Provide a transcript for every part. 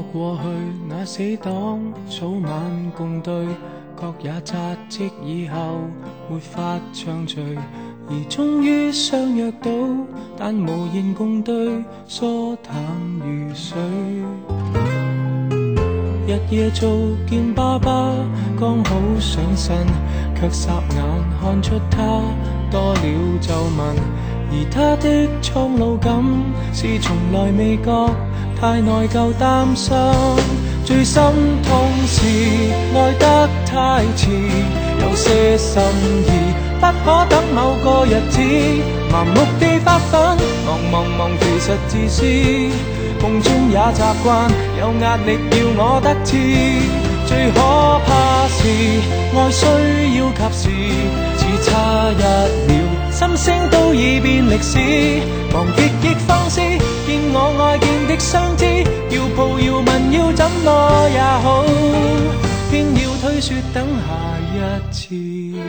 過去那死黨，早晚共對，各也扎職以後沒法暢聚，而終於相約到，但無言共對，疏淡如水。日夜做見爸爸，剛好上身，卻霎眼看出他多了皺紋，而他的蒼老感是從來未覺，太內疚擔心。最心痛是愛得太遲，有些心意不可等某個日子，盲目地發奮，忙其實自私，夢中也習慣有壓力要我得志。最可怕是愛需要及時，只差一秒心聲都已變歷史，忙極亦放肆，見我愛見的相知，要抱要問要怎麼也好，偏要推說等下一次。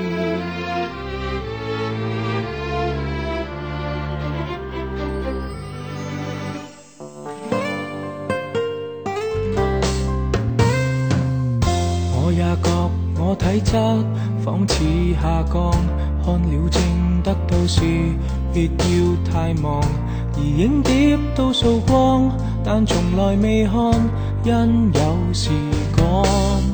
我也覺我體質仿似下降，看了症得到時別要太忙，而影碟都掃光，但從來未看，因有時趕。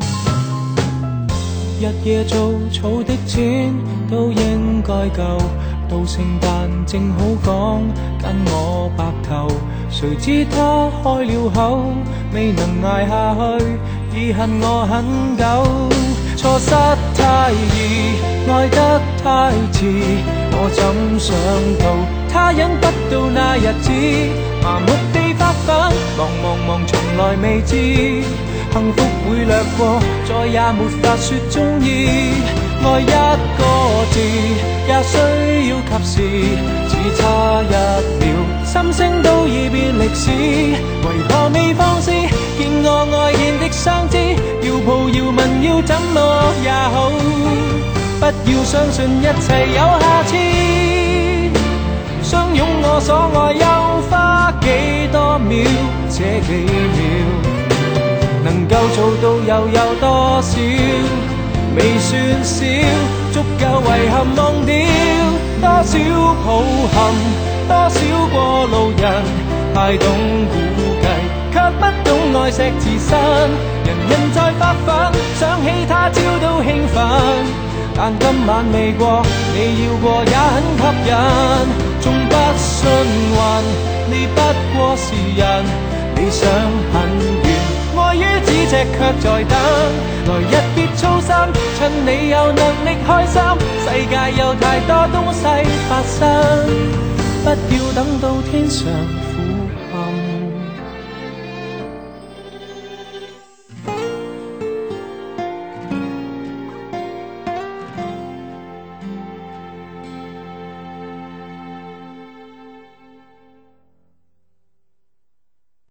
日夜做草的錢都應該夠，到聖誕正好講跟我白頭，誰知他開了口，未能捱下去，已恨我很久。錯失太易，愛得太遲，我怎想到他忍不到那日子，麻木地發奮，忙從來未知，幸福會掠過，再也沒法說中意。愛一個字也需要及時，只差一秒心聲都已變歷史，為何未放肆，見我愛見的相知，要抱要問要怎麼也好，不要相信一切有下次，相擁我所愛又花幾多秒，這幾秒能夠做到又有多少，未算少，足夠遺憾忘掉，多少抱憾，多少過路人，太懂估計，卻不懂愛惜自身。人在發奮，想起他朝都興奮，但今晚未過，你要過也很吸引。縱不信運，你不過是人，理想很遠，愛於咫尺卻在等，來日別操心，趁你有能力開心，世界有太多東西發生，不要等到天上